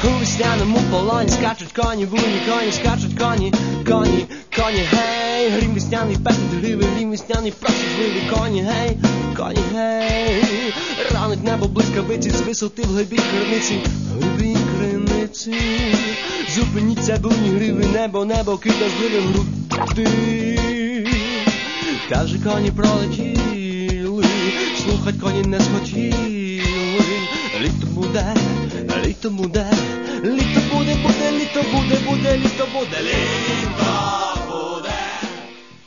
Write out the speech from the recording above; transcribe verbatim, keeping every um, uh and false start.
У весняному полоні скачуть коні, буйні коні, скачуть коні, коні, коні, гей. Грім весняний, пестить гриви, грім весняний, просить коні, гей, коні, гей. Ранить небо блискавиці, з висоти в глибі криниці, в глибі криниці. Зупиніться, буйні гриви, небо, небо, кида зливи груди. Та вже коні пролетіли, слухать коні не схотіли. Літо буде, літо буде, літо буде, буде, літо буде, буде, літо буде, літо.